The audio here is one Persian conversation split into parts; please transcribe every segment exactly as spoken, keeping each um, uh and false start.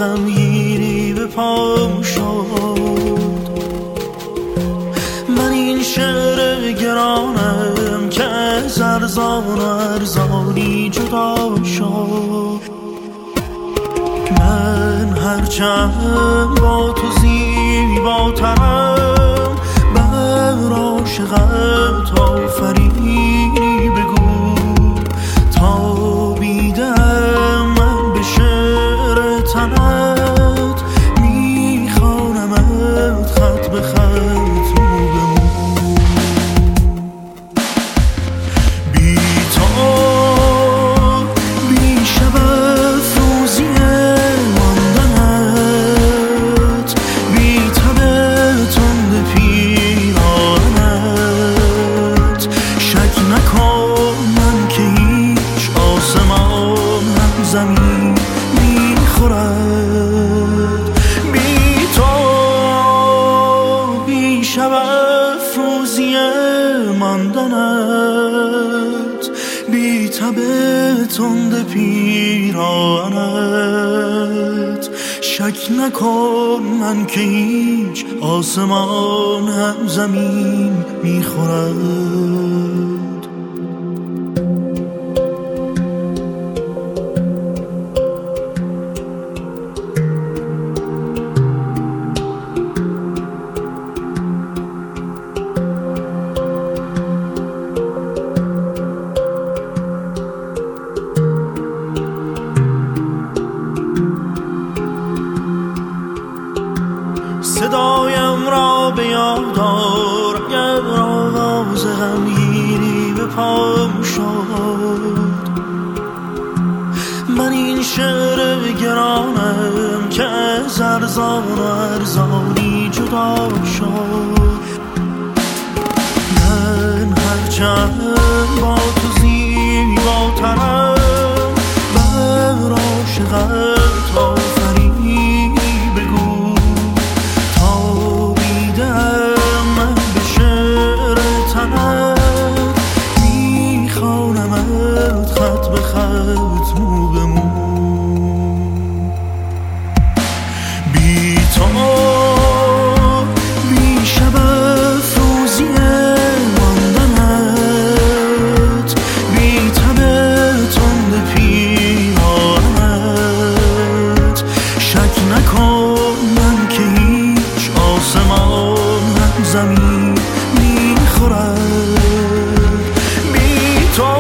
غمگینی به پام شد. من این شعر گرانم که از ارزان و ارزانی جدا شد. من هرچند با تو زیباترم، بر عاشقت آفرینی بگو. تا بیدم من به شعر تنت، میخوانمت خط به خط مو به مو. بی تو بی شب افروزی ماندنت، بی تب تند پیرانت. شک نکن من که هیچ آسمان هم زمین میخورد. بی تو بی شب افروزی ماندنت، بی تب تند پیرانت. شک نکن من که هیچ آسمان هم زمین میخورد. صدایم را به یاد آر اگر آواز غمگینی به پام شد. من این شعر گرانم که از ارزان و ارزانی جدا شد. من هرچند با تو زیباترم، بر عاشقت آفرینی بگو. تا بیدم من به شعر تنت، میخوانمت خط به خط مو به مو. بی تو بی شب افروزی ماندنت، بی تب تند پیرانت. شک نکن من که هیچ آسمان هم زمین میخورد. بی تو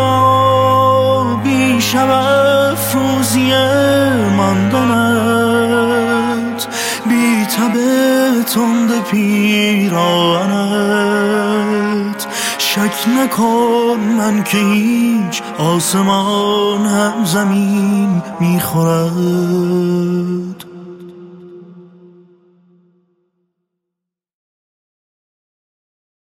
بی شب افروزی ماندنت، بی تب تند پیرانت. شک نکن من که هیچ آسمان هم زمین میخورد.